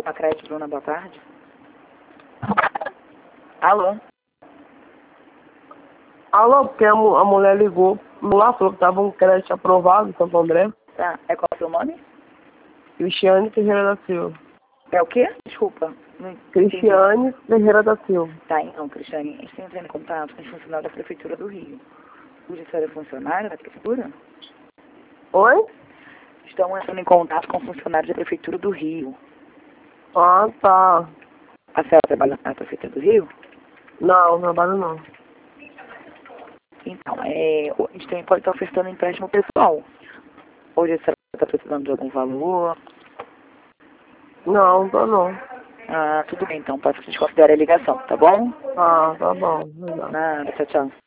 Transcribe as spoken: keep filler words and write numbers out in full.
A crédito, Bruna, boa tarde. Alô? Alô, porque a, mu- a mulher ligou lá, falou que tava um crédito aprovado em Santo André. Tá, é qual é o seu nome? Cristiane Ferreira da Silva. É o quê? Desculpa. Não entendi. Cristiane Ferreira da Silva. Tá, então, Cristiane, a gente está entrando em contato com os funcionários da Prefeitura do Rio. Hoje você é funcionário da Prefeitura? Oi? Estão entrando em contato com funcionários da Prefeitura do Rio. Ah, tá. A senhora trabalha na Prefeitura do Rio? Não, não trabalho não. Então, é, a gente também pode estar ofertando empréstimo pessoal. Hoje a senhora está precisando de algum valor? Não, não tô não. Ah, tudo bem, então, posso desconsiderar a ligação, tá bom? Ah, tá bom. Legal. Nada, tchau, tchau.